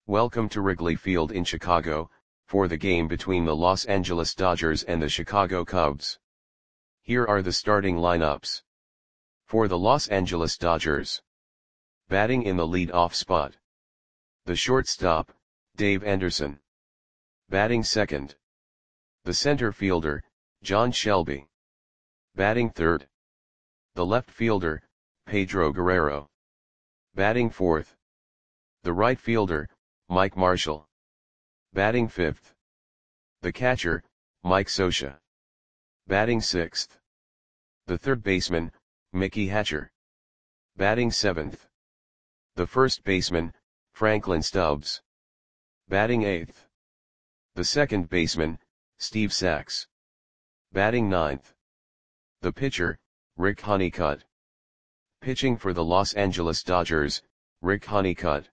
Welcome to Wrigley Field in Chicago, for the game between the Los Angeles Dodgers and the Chicago Cubs. Here are the starting lineups. For the Los Angeles Dodgers. Batting in the lead-off spot. The shortstop, Dave Anderson. Batting second. The center fielder, John Shelby. Batting third. The left fielder, Pedro Guerrero. Batting fourth. The right fielder, Mike Marshall. Batting fifth. The catcher, Mike Scioscia. Batting sixth. The third baseman, Mickey Hatcher. Batting seventh. The first baseman, Franklin Stubbs. Batting eighth. The second baseman, Steve Sax. Batting ninth. The pitcher, Rick Honeycutt. Pitching for the Los Angeles Dodgers, Rick Honeycutt.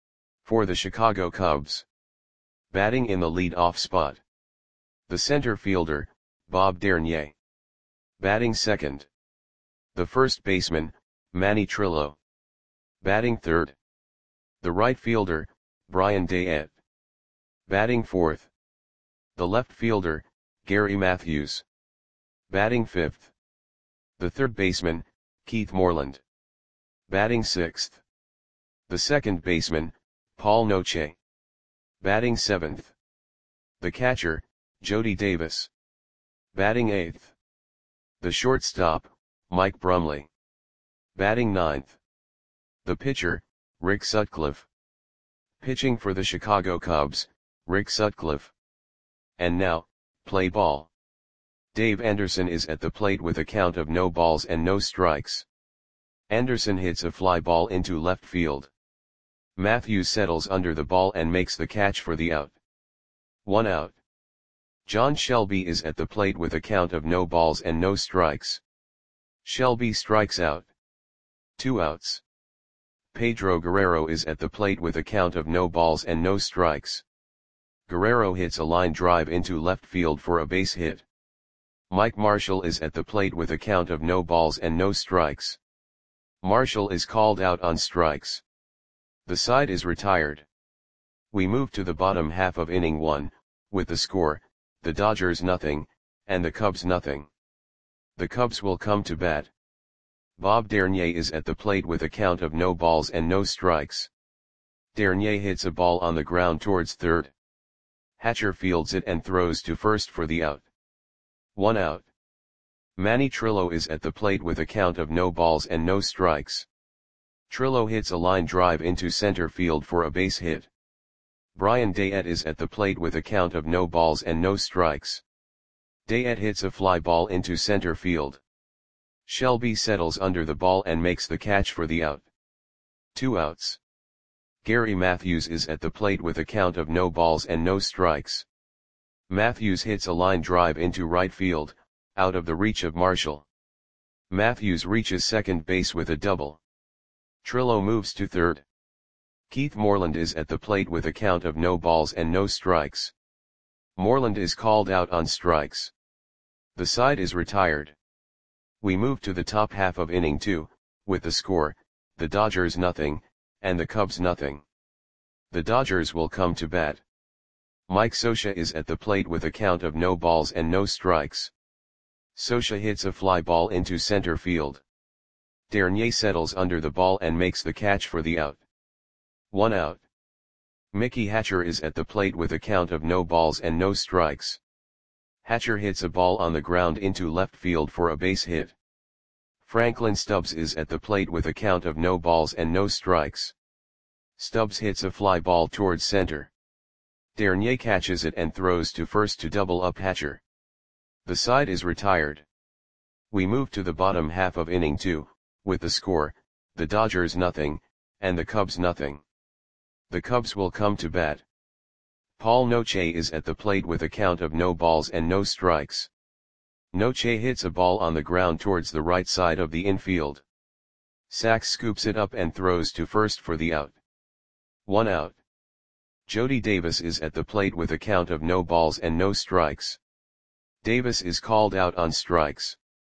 For the Chicago Cubs. Batting in the lead-off spot. The center fielder, Bob Dernier. Batting second. The first baseman, Manny Trillo. Batting third. The right fielder, Brian Dayette. Batting fourth. The left fielder, Gary Matthews. Batting fifth. The third baseman, Keith Moreland. Batting sixth. The second baseman, Paul Noche. Batting seventh. The catcher, Jody Davis. Batting eighth. The shortstop, Mike Brumley. Batting ninth. The pitcher, Rick Sutcliffe. Pitching for the Chicago Cubs, Rick Sutcliffe. And now, play ball. Dave Anderson is at the plate with a count of no balls and no strikes. Anderson hits a fly ball into left field. Matthews settles under the ball and makes the catch for the out. 1 out. John Shelby is at the plate with a count of no balls and no strikes. Shelby strikes out. 2 outs. Pedro Guerrero is at the plate with a count of no balls and no strikes. Guerrero hits a line drive into left field for a base hit. Mike Marshall is at the plate with a count of no balls and no strikes. Marshall is called out on strikes. The side is retired. We move to the bottom half of inning 1, with the score, the Dodgers nothing, and the Cubs nothing. The Cubs will come to bat. Bob Dernier is at the plate with a count of no balls and no strikes. Dernier hits a ball on the ground towards third. Hatcher fields it and throws to first for the out. 1 out. Manny Trillo is at the plate with a count of no balls and no strikes. Trillo hits a line drive into center field for a base hit. Brian Dayette is at the plate with a count of no balls and no strikes. Dayette hits a fly ball into center field. Shelby settles under the ball and makes the catch for the out. 2 outs. Gary Matthews is at the plate with a count of no balls and no strikes. Matthews hits a line drive into right field, out of the reach of Marshall. Matthews reaches second base with a double. Trillo moves to third. Keith Moreland is at the plate with a count of no balls and no strikes. Moreland is called out on strikes. The side is retired. We move to the top half of inning 2, with the score, the Dodgers nothing, and the Cubs nothing. The Dodgers will come to bat. Mike Scioscia is at the plate with a count of no balls and no strikes. Scioscia hits a fly ball into center field. Dernier settles under the ball and makes the catch for the out. 1 out. Mickey Hatcher is at the plate with a count of no balls and no strikes. Hatcher hits a ball on the ground into left field for a base hit. Franklin Stubbs is at the plate with a count of no balls and no strikes. Stubbs hits a fly ball towards center. Dernier catches it and throws to first to double up Hatcher. The side is retired. We move to the bottom half of inning 2, with the score, the Dodgers nothing, and the Cubs nothing. The Cubs will come to bat. Paul Noche is at the plate with a count of no balls and no strikes. Noche hits a ball on the ground towards the right side of the infield. Sax scoops it up and throws to first for the out. 1 out. Jody Davis is at the plate with a count of no balls and no strikes. Davis is called out on strikes.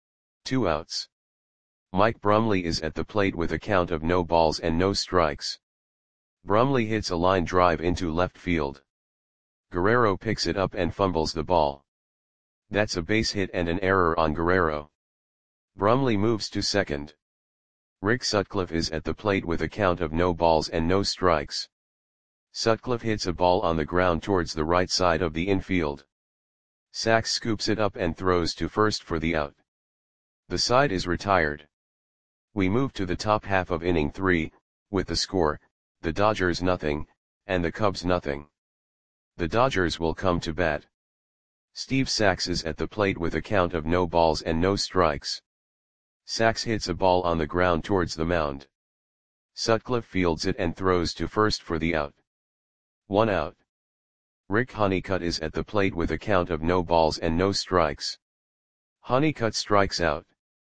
2 outs. Mike Brumley is at the plate with a count of no balls and no strikes. Brumley hits a line drive into left field. Guerrero picks it up and fumbles the ball. That's a base hit and an error on Guerrero. Brumley moves to second. Rick Sutcliffe is at the plate with a count of no balls and no strikes. Sutcliffe hits a ball on the ground towards the right side of the infield. Sachs scoops it up and throws to first for the out. The side is retired. We move to the top half of inning 3, with the score, the Dodgers nothing, and the Cubs nothing. The Dodgers will come to bat. Steve Sachs is at the plate with a count of no balls and no strikes. Sachs hits a ball on the ground towards the mound. Sutcliffe fields it and throws to first for the out. 1 out. Rick Honeycutt is at the plate with a count of no balls and no strikes. Honeycutt strikes out.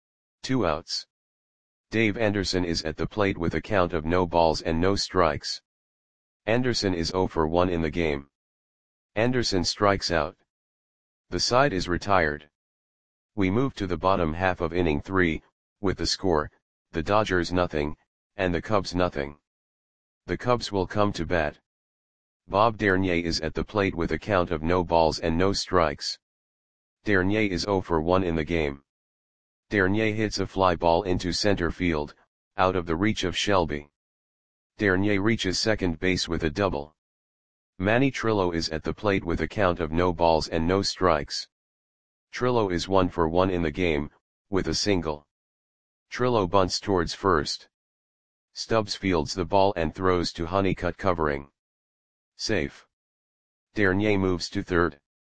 2 outs. Dave Anderson is at the plate with a count of no balls and no strikes. Anderson is 0 for 1 in the game. Anderson strikes out. The side is retired. We move to the bottom half of inning 3, with the score, the Dodgers nothing, and the Cubs nothing. The Cubs will come to bat. Bob Dernier is at the plate with a count of no balls and no strikes. Dernier is 0 for 1 in the game. Dernier hits a fly ball into center field, out of the reach of Shelby. Dernier reaches second base with a double. Manny Trillo is at the plate with a count of no balls and no strikes. Trillo is 1 for 1 in the game, with a single. Trillo bunts towards first. Stubbs fields the ball and throws to Honeycutt covering. Safe. Dernier moves to third.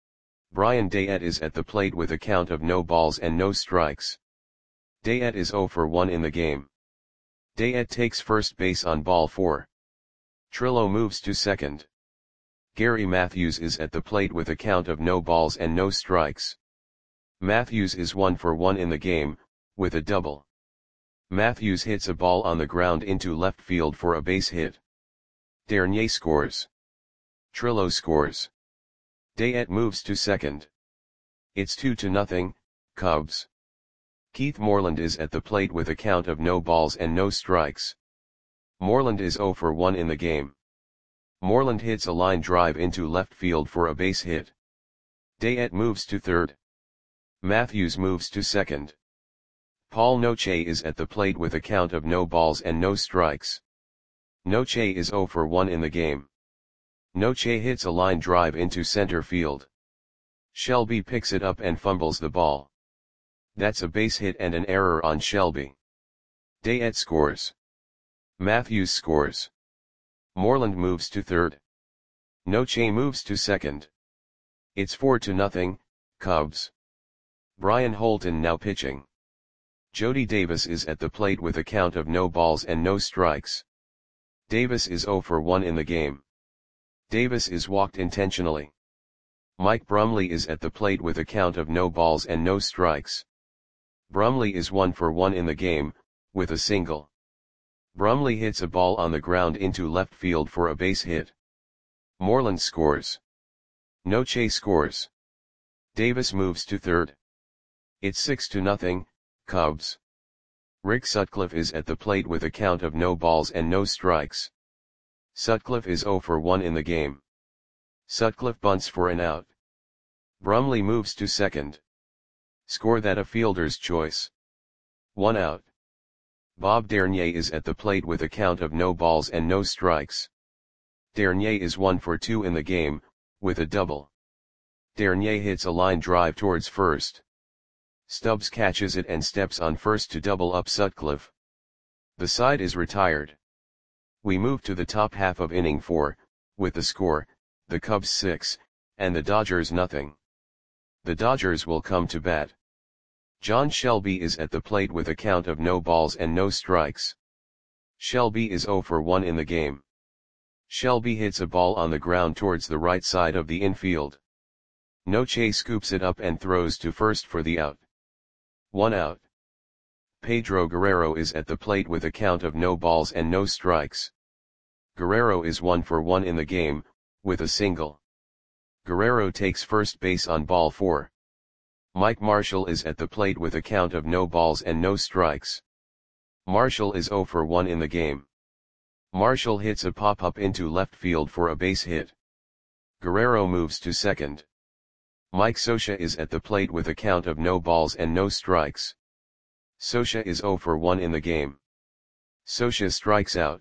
Brian Dayette is at the plate with a count of no balls and no strikes. Dayette is 0 for 1 in the game. Dayette takes first base on ball 4. Trillo moves to second. Gary Matthews is at the plate with a count of no balls and no strikes. Matthews is 1 for 1 in the game, with a double. Matthews hits a ball on the ground into left field for a base hit. Dernier scores. Trillo scores. Dayette moves to second. It's 2-0, Cubs. Keith Moreland is at the plate with a count of no balls and no strikes. Moreland is 0 for 1 in the game. Moreland hits a line drive into left field for a base hit. Dayette moves to third. Matthews moves to second. Paul Noche is at the plate with a count of no balls and no strikes. Noche is 0 for 1 in the game. Noche hits a line drive into center field. Shelby picks it up and fumbles the ball. That's a base hit and an error on Shelby. Dayette scores. Matthews scores. Moreland moves to third. Noche moves to second. It's 4-0, Cubs. Brian Holton now pitching. Jody Davis is at the plate with a count of no balls and no strikes. Davis is 0 for 1 in the game. Davis is walked intentionally. Mike Brumley is at the plate with a count of no balls and no strikes. Brumley is 1 for 1 in the game, with a single. Brumley hits a ball on the ground into left field for a base hit. Moreland scores. Noche scores. Davis moves to third. It's 6-0, Cubs. Rick Sutcliffe is at the plate with a count of no balls and no strikes. Sutcliffe is 0 for 1 in the game. Sutcliffe bunts for an out. Brumley moves to second. Score that a fielder's choice. 1 out. Bob Dernier is at the plate with a count of no balls and no strikes. Dernier is 1 for 2 in the game, with a double. Dernier hits a line drive towards first. Stubbs catches it and steps on first to double up Sutcliffe. The side is retired. We move to the top half of inning 4, with the score, the Cubs 6, and the Dodgers nothing. The Dodgers will come to bat. John Shelby is at the plate with a count of no balls and no strikes. Shelby is 0 for 1 in the game. Shelby hits a ball on the ground towards the right side of the infield. Noche scoops it up and throws to first for the out. 1 out. Pedro Guerrero is at the plate with a count of no balls and no strikes. Guerrero is 1 for 1 in the game, with a single. Guerrero takes first base on ball 4. Mike Marshall is at the plate with a count of no balls and no strikes. Marshall is 0 for 1 in the game. Marshall hits a pop-up into left field for a base hit. Guerrero moves to second. Mike Scioscia is at the plate with a count of no balls and no strikes. Scioscia is 0 for 1 in the game. Scioscia strikes out.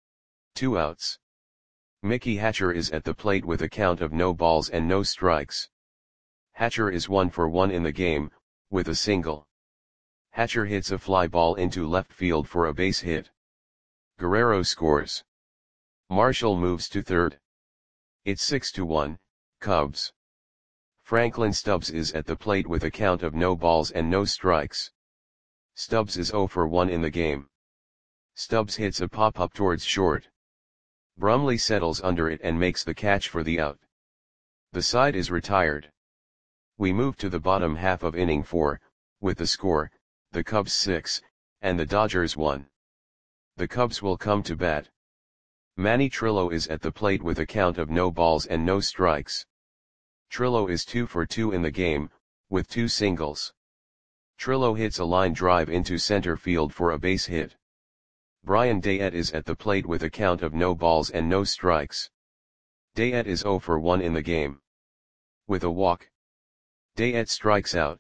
2 outs. Mickey Hatcher is at the plate with a count of no balls and no strikes. Hatcher is 1 for 1 in the game, with a single. Hatcher hits a fly ball into left field for a base hit. Guerrero scores. Marshall moves to third. It's 6-1, Cubs. Franklin Stubbs is at the plate with a count of no balls and no strikes. Stubbs is 0 for 1 in the game. Stubbs hits a pop-up towards short. Brumley settles under it and makes the catch for the out. The side is retired. We move to the bottom half of inning 4, with the score, the Cubs 6, and the Dodgers 1. The Cubs will come to bat. Manny Trillo is at the plate with a count of no balls and no strikes. Trillo is 2 for 2 in the game, with 2 singles. Trillo hits a line drive into center field for a base hit. Brian Dayette is at the plate with a count of no balls and no strikes. Dayette is 0 for 1 in the game. With a walk. Dayette strikes out.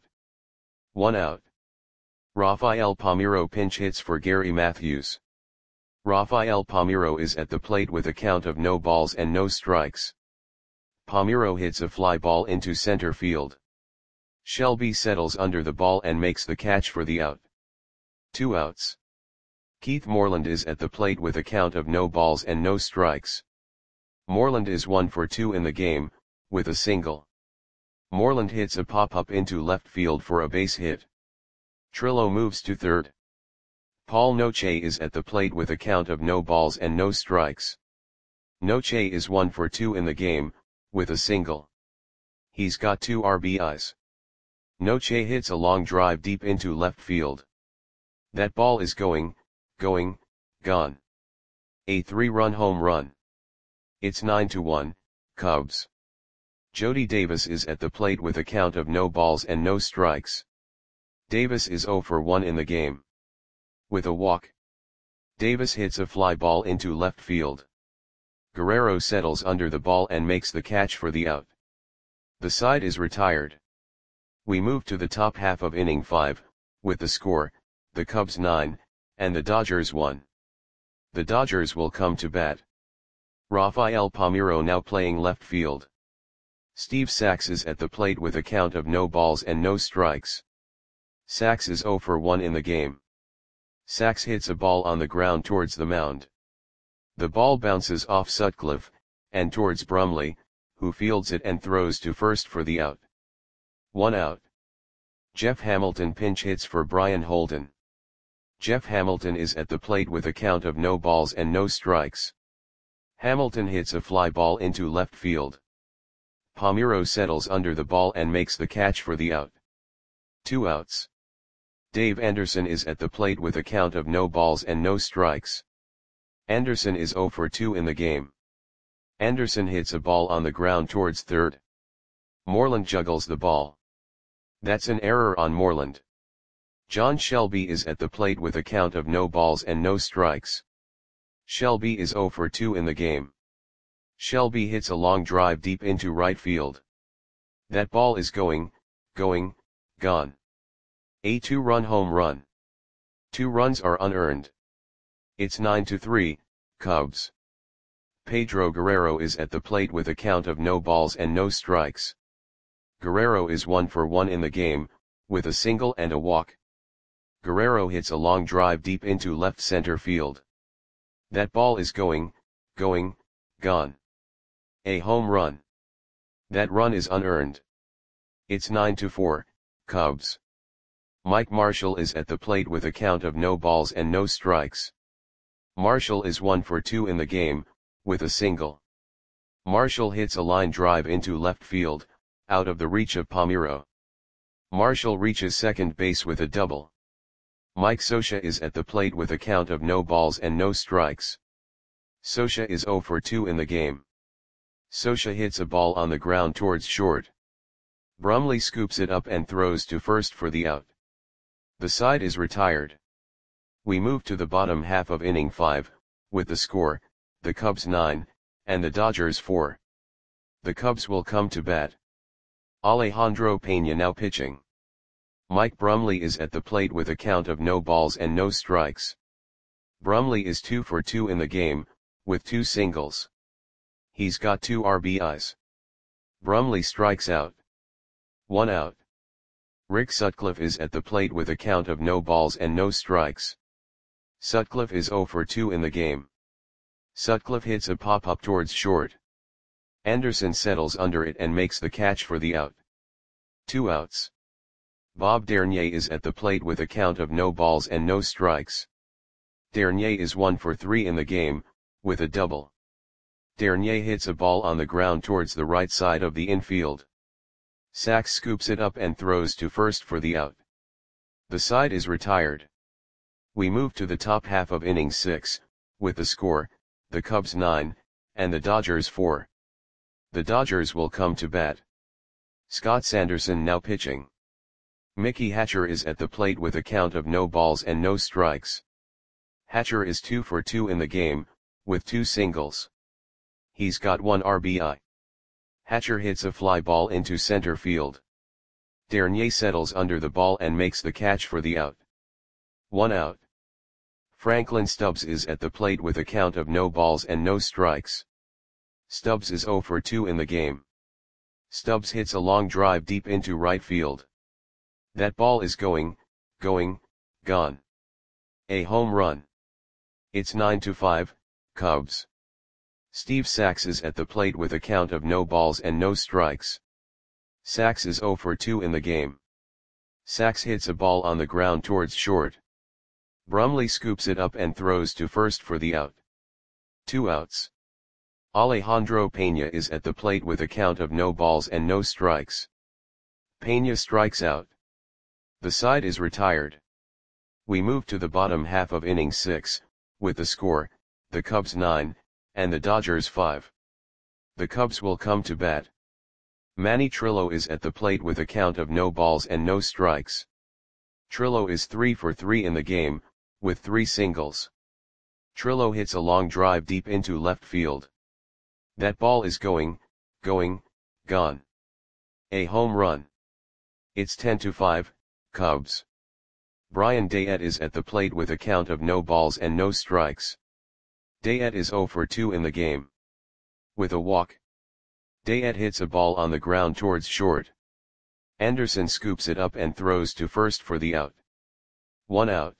1 out. Rafael Palmeiro pinch hits for Gary Matthews. Rafael Palmeiro is at the plate with a count of no balls and no strikes. Palmeiro hits a fly ball into center field. Shelby settles under the ball and makes the catch for the out. 2 outs. Keith Moreland is at the plate with a count of no balls and no strikes. Moreland is 1 for 2 in the game, with a single. Moreland hits a pop-up into left field for a base hit. Trillo moves to third. Paul Noche is at the plate with a count of no balls and no strikes. Noche is 1 for 2 in the game, with a single. He's got 2 RBIs. Noche hits a long drive deep into left field. That ball is going, gone. A 3-run home run. It's 9-1, Cubs. Jody Davis is at the plate with a count of no balls and no strikes. Davis is 0 for 1 in the game. With a walk. Davis hits a fly ball into left field. Guerrero settles under the ball and makes the catch for the out. The side is retired. We move to the top half of inning 5, with the score, the Cubs 9, and the Dodgers 1. The Dodgers will come to bat. Rafael Palmeiro now playing left field. Steve Sax is at the plate with a count of no balls and no strikes. Sax is 0 for 1 in the game. Sax hits a ball on the ground towards the mound. The ball bounces off Sutcliffe, and towards Brumley, who fields it and throws to first for the out. 1 out. Jeff Hamilton pinch hits for Brian Holden. Jeff Hamilton is at the plate with a count of no balls and no strikes. Hamilton hits a fly ball into left field. Palmeiro settles under the ball and makes the catch for the out. 2 outs. Dave Anderson is at the plate with a count of no balls and no strikes. Anderson is 0 for 2 in the game. Anderson hits a ball on the ground towards third. Moreland juggles the ball. That's an error on Moreland. John Shelby is at the plate with a count of no balls and no strikes. Shelby is 0 for 2 in the game. Shelby hits a long drive deep into right field. That ball is going, gone. A 2-run home run. 2 runs are unearned. It's 9-3, Cubs. Pedro Guerrero is at the plate with a count of no balls and no strikes. Guerrero is 1 for 1 in the game, with a single and a walk. Guerrero hits a long drive deep into left center field. That ball is going, gone. A home run. That run is unearned. It's 9-4, Cubs. Mike Marshall is at the plate with a count of no balls and no strikes. Marshall is 1 for 2 in the game, with a single. Marshall hits a line drive into left field, out of the reach of Palmeiro. Marshall reaches second base with a double. Mike Scioscia is at the plate with a count of no balls and no strikes. Scioscia is 0 for 2 in the game. Scioscia hits a ball on the ground towards short. Brumley scoops it up and throws to first for the out. The side is retired. We move to the bottom half of inning 5, with the score, the Cubs 9, and the Dodgers 4. The Cubs will come to bat. Alejandro Peña now pitching. Mike Brumley is at the plate with a count of no balls and no strikes. Brumley is 2 for 2 in the game, with 2 singles. He's got 2 RBIs. Brumley strikes out. 1 out. Rick Sutcliffe is at the plate with a count of no balls and no strikes. Sutcliffe is 0 for 2 in the game. Sutcliffe hits a pop-up towards short. Anderson settles under it and makes the catch for the out. 2 outs. Bob Dernier is at the plate with a count of no balls and no strikes. Dernier is 1 for 3 in the game, with a double. Dernier hits a ball on the ground towards the right side of the infield. Sachs scoops it up and throws to first for the out. The side is retired. We move to the top half of inning 6, with the score, the Cubs 9, and the Dodgers 4. The Dodgers will come to bat. Scott Sanderson now pitching. Mickey Hatcher is at the plate with a count of no balls and no strikes. Hatcher is 2 for 2 in the game, with 2 singles. He's got 1 RBI. Hatcher hits a fly ball into center field. Dernier settles under the ball and makes the catch for the out. 1 out. Franklin Stubbs is at the plate with a count of no balls and no strikes. Stubbs is 0 for 2 in the game. Stubbs hits a long drive deep into right field. That ball is going, gone. A home run. It's 9-5, Cubs. Steve Sachs is at the plate with a count of no balls and no strikes. Sachs is 0 for 2 in the game. Sachs hits a ball on the ground towards short. Brumley scoops it up and throws to first for the out. 2 outs. Alejandro Peña is at the plate with a count of no balls and no strikes. Peña strikes out. The side is retired. We move to the bottom half of inning 6, with the score, the Cubs 9, and the Dodgers 5. The Cubs will come to bat. Manny Trillo is at the plate with a count of no balls and no strikes. Trillo is 3 for 3 in the game, with 3 singles. Trillo hits a long drive deep into left field. That ball is going, gone. A home run. It's 10-5, Cubs. Brian Dayette is at the plate with a count of no balls and no strikes. Dayette is 0 for 2 in the game. With a walk. Dayette hits a ball on the ground towards short. Anderson scoops it up and throws to first for the out. 1 out.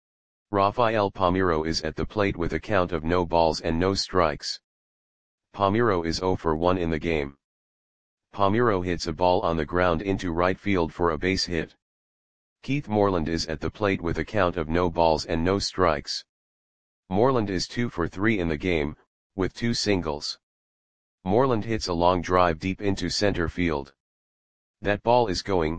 Rafael Palmeiro is at the plate with a count of no balls and no strikes. Palmeiro is 0 for 1 in the game. Palmeiro hits a ball on the ground into right field for a base hit. Keith Moreland is at the plate with a count of no balls and no strikes. Moreland is 2 for 3 in the game, with 2 singles. Moreland hits a long drive deep into center field. That ball is going,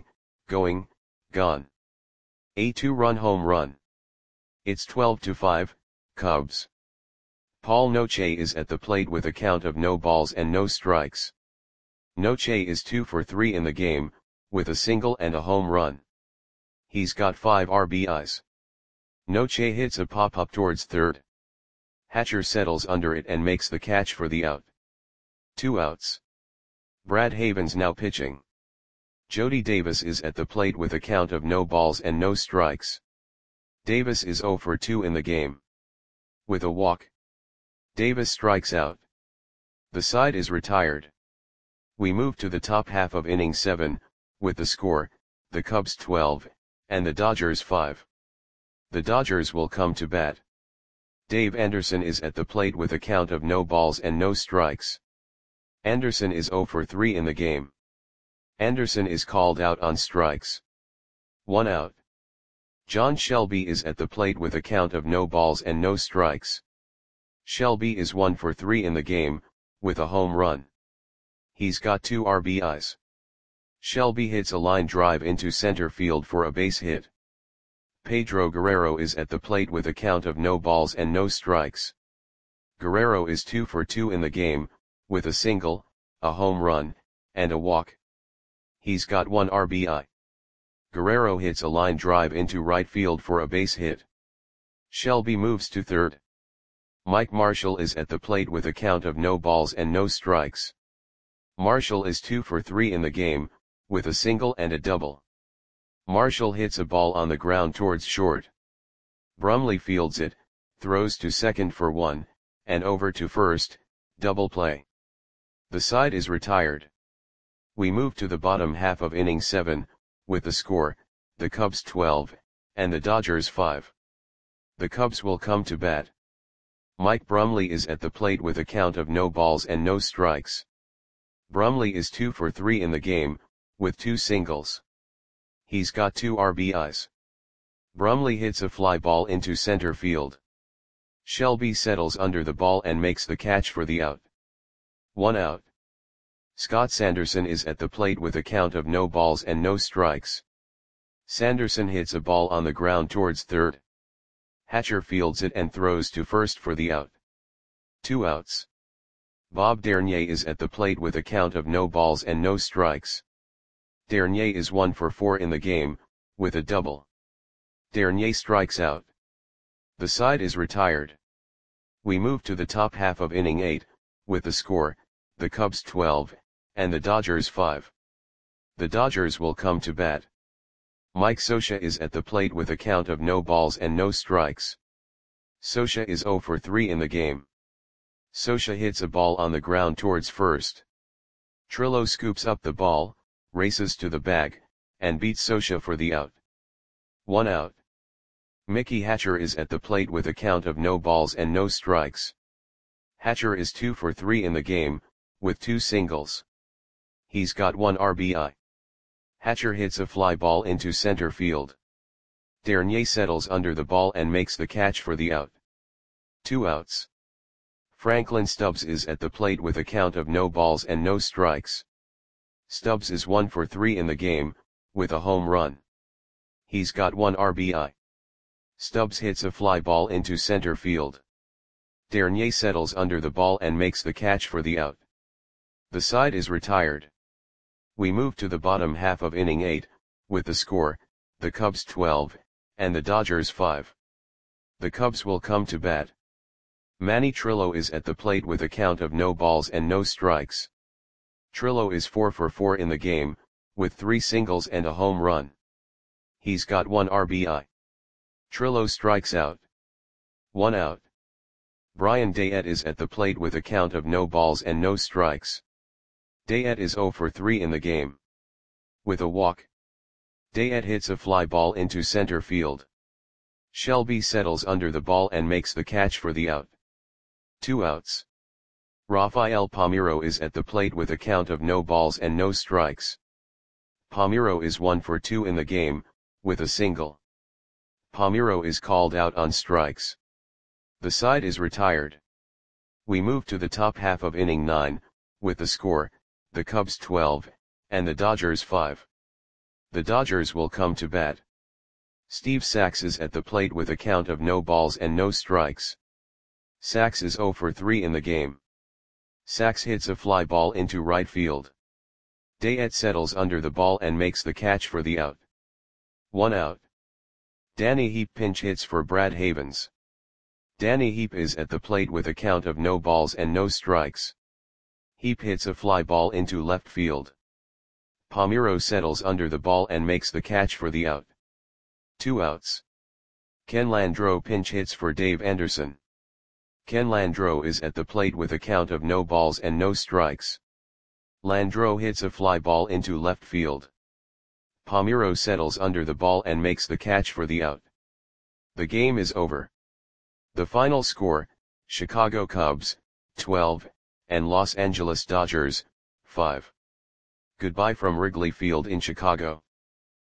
gone. A 2-run home run. It's 12-5, Cubs. Paul Noche is at the plate with a count of no balls and no strikes. Noche is 2 for 3 in the game, with a single and a home run. He's got 5 RBIs. Noche hits a pop-up towards third. Hatcher settles under it and makes the catch for the out. 2 outs. Brad Havens now pitching. Jody Davis is at the plate with a count of no balls and no strikes. Davis is 0 for 2 in the game. With a walk. Davis strikes out. The side is retired. We move to the top half of inning 7, with the score, the Cubs 12, and the Dodgers 5. The Dodgers will come to bat. Dave Anderson is at the plate with a count of no balls and no strikes. Anderson is 0 for 3 in the game. Anderson is called out on strikes. 1 out. John Shelby is at the plate with a count of no balls and no strikes. Shelby is 1 for 3 in the game, with a home run. He's got 2 RBIs. Shelby hits a line drive into center field for a base hit. Pedro Guerrero is at the plate with a count of no balls and no strikes. Guerrero is 2 for 2 in the game, with a single, a home run, and a walk. He's got 1 RBI. Guerrero hits a line drive into right field for a base hit. Shelby moves to third. Mike Marshall is at the plate with a count of no balls and no strikes. Marshall is 2 for 3 in the game, with a single and a double. Marshall hits a ball on the ground towards short. Brumley fields it, throws to second for 1, and over to first, double play. The side is retired. We move to the bottom half of inning 7, with the score, the Cubs 12, and the Dodgers 5. The Cubs will come to bat. Mike Brumley is at the plate with a count of no balls and no strikes. Brumley is 2 for 3 in the game, with 2 singles. He's got 2 RBIs. Brumley hits a fly ball into center field. Shelby settles under the ball and makes the catch for the out. 1 out. Scott Sanderson is at the plate with a count of no balls and no strikes. Sanderson hits a ball on the ground towards third. Hatcher fields it and throws to first for the out. 2 outs. Bob Dernier is at the plate with a count of no balls and no strikes. Dernier is 1 for 4 in the game, with a double. Dernier strikes out. The side is retired. We move to the top half of inning 8, with the score, the Cubs 12, and the Dodgers 5. The Dodgers will come to bat. Mike Scioscia is at the plate with a count of no balls and no strikes. Scioscia is 0 for 3 in the game. Scioscia hits a ball on the ground towards first. Trillo scoops up the ball, races to the bag, and beats Scioscia for the out. 1 out. Mickey Hatcher is at the plate with a count of no balls and no strikes. Hatcher is 2 for 3 in the game, with 2 singles. He's got 1 RBI. Hatcher hits a fly ball into center field. Dernier settles under the ball and makes the catch for the out. 2 outs. Franklin Stubbs is at the plate with a count of no balls and no strikes. Stubbs is 1 for 3 in the game, with a home run. He's got 1 RBI. Stubbs hits a fly ball into center field. Dernier settles under the ball and makes the catch for the out. The side is retired. We move to the bottom half of inning 8, with the score, the Cubs 12, and the Dodgers 5. The Cubs will come to bat. Manny Trillo is at the plate with a count of no balls and no strikes. Trillo is 4 for 4 in the game, with 3 singles and a home run. He's got 1 RBI. Trillo strikes out. 1 out. Brian Dayette is at the plate with a count of no balls and no strikes. Dayette is 0 for 3 in the game. With a walk. Dayette hits a fly ball into center field. Shelby settles under the ball and makes the catch for the out. 2 outs. Rafael Palmeiro is at the plate with a count of no balls and no strikes. Palmeiro is 1 for 2 in the game, with a single. Palmeiro is called out on strikes. The side is retired. We move to the top half of inning 9, with the score, the Cubs 12, and the Dodgers 5. The Dodgers will come to bat. Steve Sax is at the plate with a count of no balls and no strikes. Sax is 0 for 3 in the game. Sax hits a fly ball into right field. Dayette settles under the ball and makes the catch for the out. 1 out. Danny Heap pinch hits for Brad Havens. Danny Heap is at the plate with a count of no balls and no strikes. Heap hits a fly ball into left field. Palmeiro settles under the ball and makes the catch for the out. 2 outs. Ken Landreau pinch hits for Dave Anderson. Ken Landreau is at the plate with a count of no balls and no strikes. Landreau hits a fly ball into left field. Palmeiro settles under the ball and makes the catch for the out. The game is over. The final score, Chicago Cubs, 12, and Los Angeles Dodgers, 5. Goodbye from Wrigley Field in Chicago.